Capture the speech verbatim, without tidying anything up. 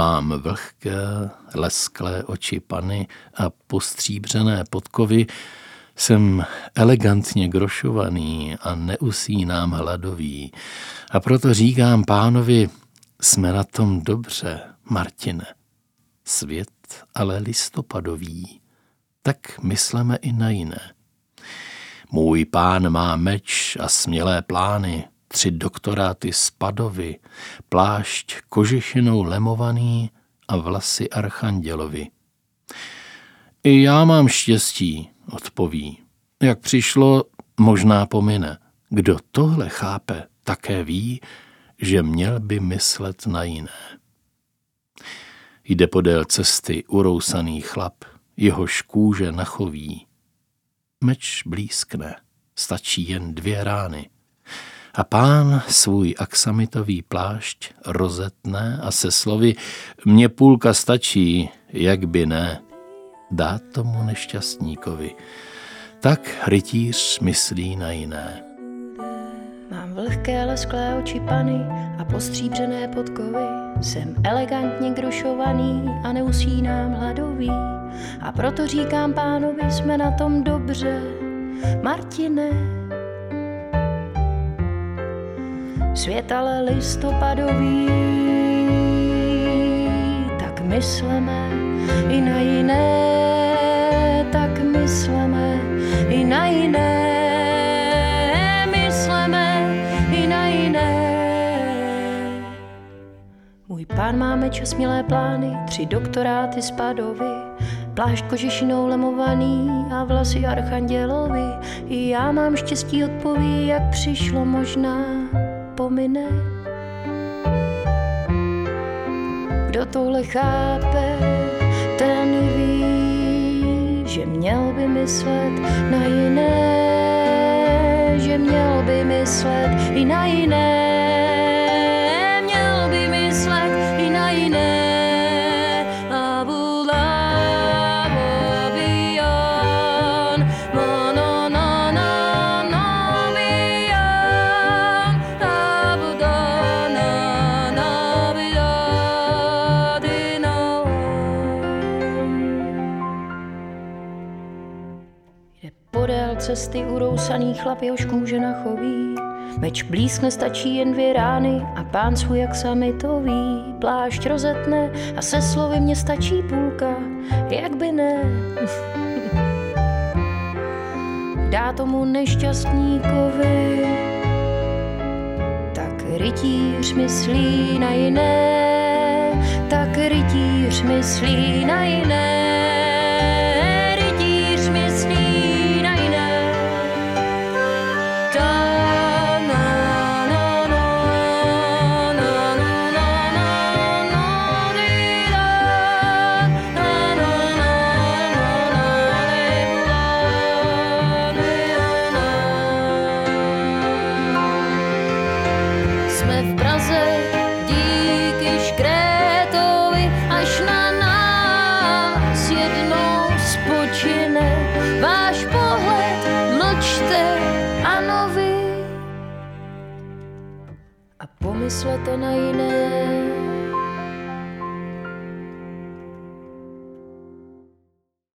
Mám vlhké, lesklé oči Panny a postříbřené podkovy, jsem elegantně grošovaný a neusínám hladový. A proto říkám pánovi, jsme na tom dobře, Martine. Svět ale listopadový, tak mysleme i na jiné. Můj pán má meč a smělé plány, tři doktoráty z Padovy, plášť kožešinou lemovaný a vlasy archandělovi. I já mám štěstí, odpoví. Jak přišlo, možná pomine. Kdo tohle chápe, také ví, že měl by myslet na jiné. Jde podél cesty urousaný chlap, jehož kůže nachoví. Meč blízkne, stačí jen dvě rány. A pán svůj aksamitový plášť rozetne a se slovy mně půlka stačí, jak by ne, dá tomu nešťastníkovi. Tak rytíř myslí na jiné. Mám vlhké lesklé oči Panny a postříbřené podkovy. Jsem elegantně grošovaný a neusínám hladový. A proto říkám pánovi, jsme na tom dobře, Martine. Svět ale listopadový, tak mysleme i na jiné, tak mysleme i na jiné. Můj pán má meč a smělé plány, tři doktoráty z Padovy, plášť kožešinou lemovaný a vlasy archandělovi. I já mám štěstí, odpoví, jak přišlo, možná pomine. Kdo tohle chápe, ten ví, že měl by myslet na jiné, že měl by myslet i na jiné. Cesty urousaný chlap, jehož kůže nachoví. Meč blízkne, stačí jen dvě rány a pán svůj aksamitový plášť rozetne a se slovy mně stačí půlka, jak by ne. Dá tomu nešťastníkovi, tak rytíř myslí na jiné, tak rytíř myslí na jiné. Pomyslete na jiné,